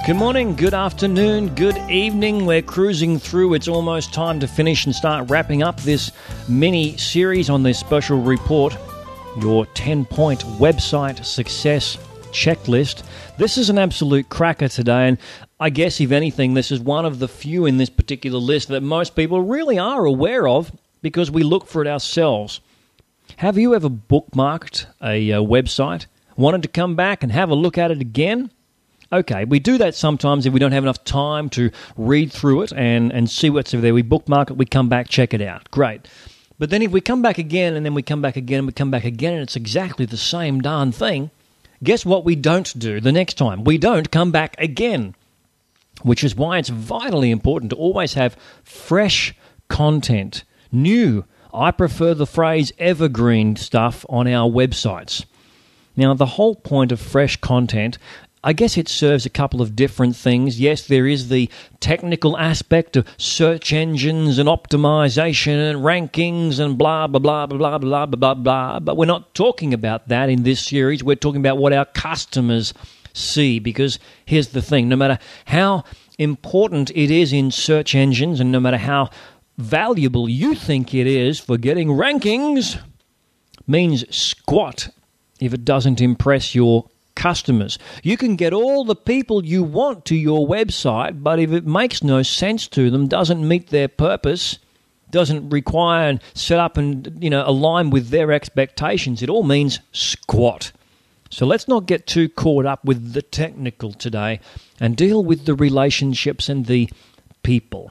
Good morning, good afternoon, good evening. We're cruising through. It's almost time to finish and start wrapping up this mini-series on this special report, your 10-point website success checklist. This is an absolute cracker today, and I guess, if anything, this is one of the few in this particular list that most people really are aware of because we look for it ourselves. Have you ever bookmarked a website, wanted to come back and have a look at it again? Okay, we do that sometimes if we don't have enough time to read through it and see what's there. We bookmark it, we come back, check it out. Great. But then if we come back again and then we come back again and we come back again and it's exactly the same darn thing, guess what we don't do the next time? We don't come back again, which is why it's vitally important to always have fresh content, new, I prefer the phrase evergreen stuff on our websites. Now, the whole point of fresh content, I guess it serves a couple of different things. Yes, there is the technical aspect of search engines and optimization and rankings and blah, blah, blah, blah, blah, blah, blah, blah. But we're not talking about that in this series. We're talking about what our customers see. Because here's the thing, no matter how important it is in search engines and no matter how valuable you think it is for getting rankings, means squat if it doesn't impress your customers. You can get all the people you want to your website, but if it makes no sense to them, doesn't meet their purpose, doesn't require and set up and align with their expectations, it all means squat. So let's not get too caught up with the technical today and deal with the relationships and the people.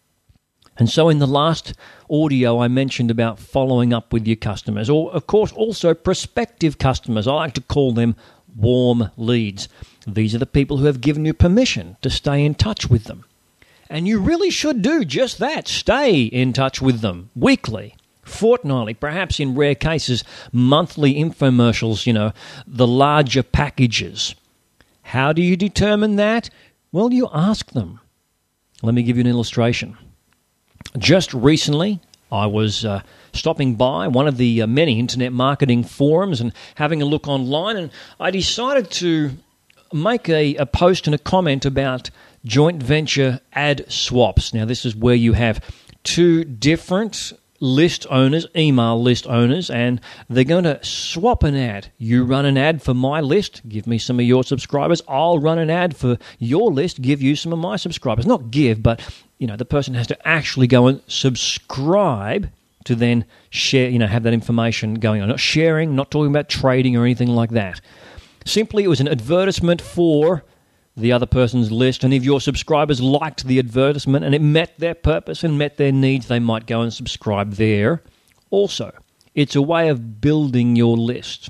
And so in the last audio, I mentioned about following up with your customers, or of course also prospective customers. I like to call them warm leads. These are the people who have given you permission to stay in touch with them. And you really should do just that. Stay in touch with them weekly, fortnightly, perhaps in rare cases, monthly infomercials, the larger packages. How do you determine that? Well, you ask them. Let me give you an illustration. Just recently, I was stopping by one of the many internet marketing forums and having a look online, and I decided to make a post and a comment about joint venture ad swaps. Now, this is where you have two different list owners, email list owners, and they're going to swap an ad. You run an ad for my list, give me some of your subscribers. I'll run an ad for your list, give you some of my subscribers. Not give, but the person has to actually go and subscribe to then share, have that information going on. Not sharing, not talking about trading or anything like that. Simply, it was an advertisement for the other person's list, and if your subscribers liked the advertisement and it met their purpose and met their needs, they might go and subscribe there also. It's a way of building your list.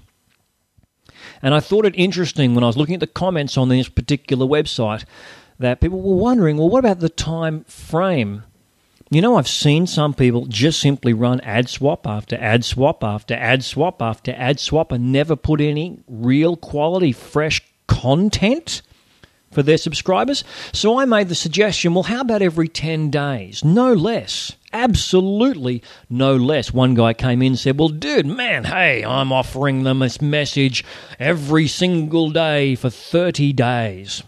And I thought it interesting when I was looking at the comments on this particular website that people were wondering, well, what about the time frame? I've seen some people just simply run ad swap after ad swap after ad swap after ad swap and never put any real quality, fresh content for their subscribers. So I made the suggestion, well, how about every 10 days? No less. Absolutely no less. One guy came in and said, well, dude, man, hey, I'm offering them this message every single day for 30 days.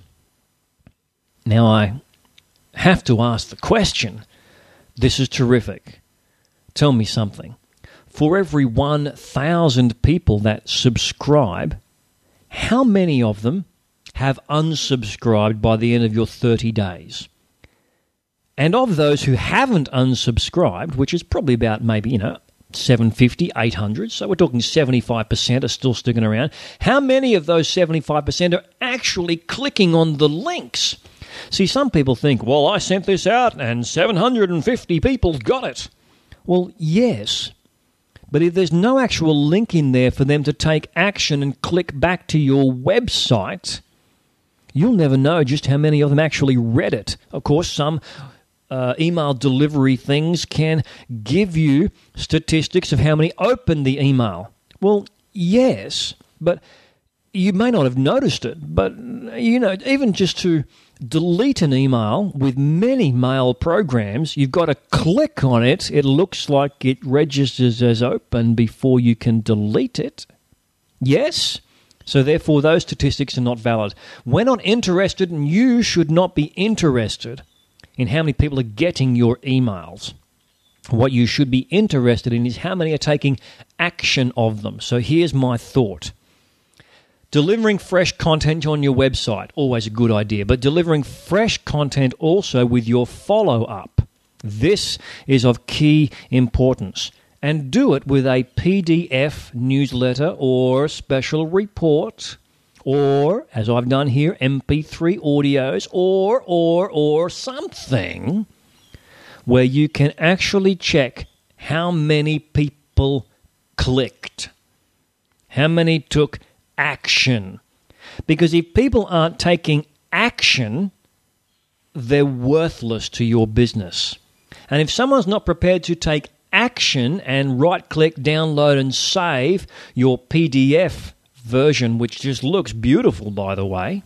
Now, I have to ask the question, this is terrific. Tell me something. For every 1,000 people that subscribe, how many of them have unsubscribed by the end of your 30 days? And of those who haven't unsubscribed, which is probably about maybe, 750, 800, so we're talking 75% are still sticking around, how many of those 75% are actually clicking on the links? See, some people think, well, I sent this out and 750 people got it. Well, yes, but if there's no actual link in there for them to take action and click back to your website, you'll never know just how many of them actually read it. Of course, some email delivery things can give you statistics of how many opened the email. Well, yes, but you may not have noticed it. But, even just to delete an email with many mail programs, you've got to click on it. It looks like it registers as open before you can delete it. Yes? So therefore, those statistics are not valid. We're not interested, and you should not be interested in how many people are getting your emails. What you should be interested in is how many are taking action of them. So here's my thought. Delivering fresh content on your website, always a good idea, but delivering fresh content also with your follow-up. This is of key importance. And do it with a PDF newsletter or special report, or, as I've done here, MP3 audios, or something where you can actually check how many people clicked, how many took action. Because if people aren't taking action, they're worthless to your business. And if someone's not prepared to take action and right-click, download and save your PDF version, which just looks beautiful, by the way.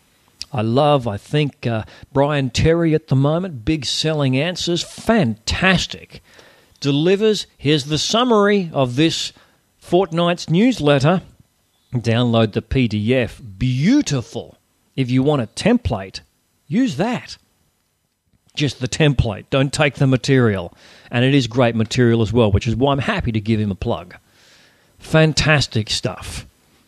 I think, Brian Terry at the moment, Big Selling Answers, fantastic. Delivers, here's the summary of this fortnight's newsletter. Download the PDF. Beautiful. If you want a template, use that. Just the template. Don't take the material. And it is great material as well, which is why I'm happy to give him a plug. Fantastic stuff.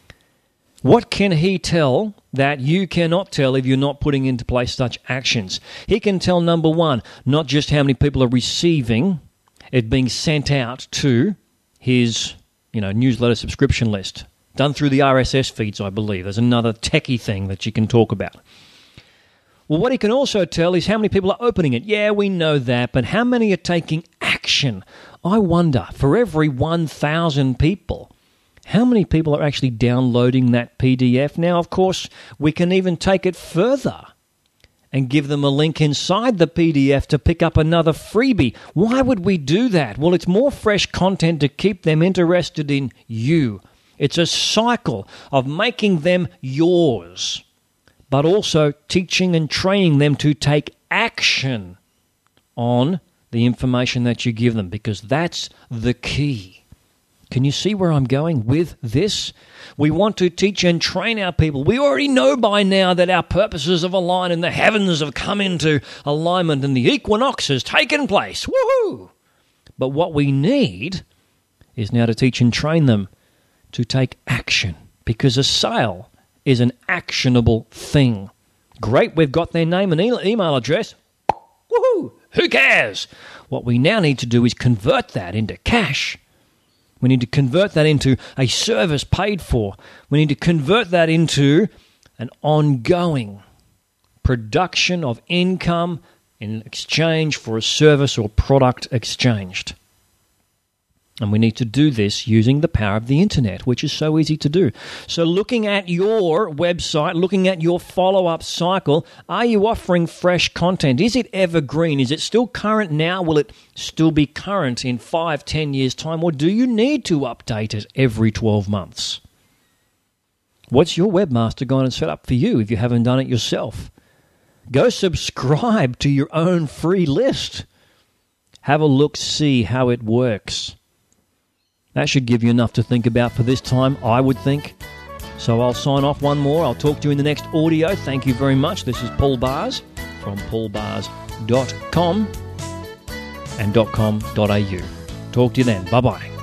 What can he tell that you cannot tell if you're not putting into place such actions? He can tell, number one, not just how many people are receiving it being sent out to his newsletter subscription list. Done through the RSS feeds, I believe. There's another techie thing that you can talk about. Well, what he can also tell is how many people are opening it. Yeah, we know that, but how many are taking action? I wonder, for every 1,000 people, how many people are actually downloading that PDF? Now, of course, we can even take it further and give them a link inside the PDF to pick up another freebie. Why would we do that? Well, it's more fresh content to keep them interested in you. It's a cycle of making them yours, but also teaching and training them to take action on the information that you give them, because that's the key. Can you see where I'm going with this? We want to teach and train our people. We already know by now that our purposes have aligned and the heavens have come into alignment and the equinox has taken place. Woohoo! But what we need is now to teach and train them to take action, because a sale is an actionable thing. Great, we've got their name and email address. Woohoo! Who cares? What we now need to do is convert that into cash. We need to convert that into a service paid for. We need to convert that into an ongoing production of income in exchange for a service or product exchanged. And we need to do this using the power of the internet, which is so easy to do. So looking at your website, looking at your follow-up cycle, are you offering fresh content? Is it evergreen? Is it still current now? Will it still be current in 5-10 years' time? Or do you need to update it every 12 months? What's your webmaster going to set up for you if you haven't done it yourself? Go subscribe to your own free list. Have a look, see how it works. That should give you enough to think about for this time, I would think. So I'll sign off one more. I'll talk to you in the next audio. Thank you very much. This is Paul Bars from paulbars.com and .com.au. Talk to you then. Bye-bye.